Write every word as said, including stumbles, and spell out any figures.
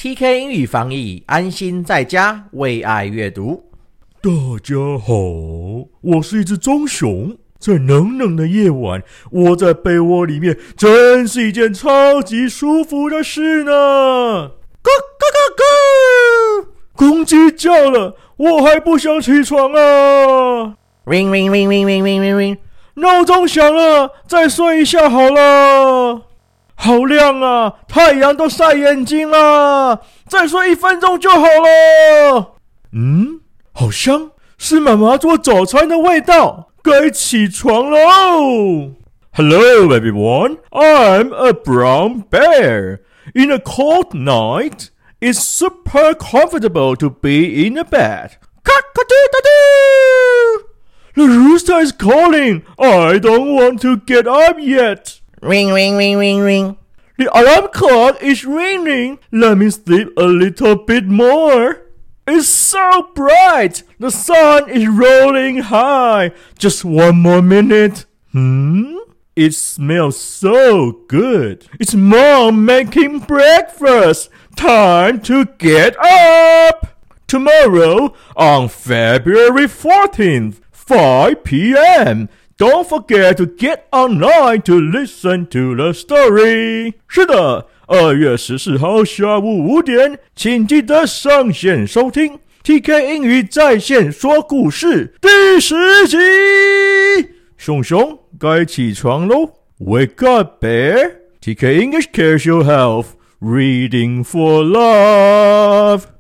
T K 英语防疫，安心在家，为爱阅读。 大家好，我是一只棕熊，在冷冷的夜晚，窝在被窝里面，真是一件超级舒服的事呢。咯咯咯咯，公鸡叫了，我还不想起床啊。 Ring ring ring ring ring ring ring ring， 闹钟响了，再睡一下好了。好亮啊，太阳都晒眼睛了，再睡一分钟就好了。嗯，好香，是妈妈做早餐的味道，该起床喽。Hello everyone, I'm a brown bear. In a cold night, it's super comfortable to be in a bed. Cock-a-doodle-doo! The rooster is calling. I don't want to get up yet. Ring ring ring ring ring. The alarm clock is ringing. Let me sleep a little bit more. It's so bright. The sun is rolling high. Just one more minute. Hmm? It smells so good. It's Mom making breakfast. Time to get up. Tomorrow, on February fourteenth, five p.m. Don't forget to get online to listen to the story. 是的，二月十四号下午五点，请记得上线收听 T K 英语在线说故事第十集。熊熊该起床喽 ！Wake up, bear. T K English cares your health. Reading for love.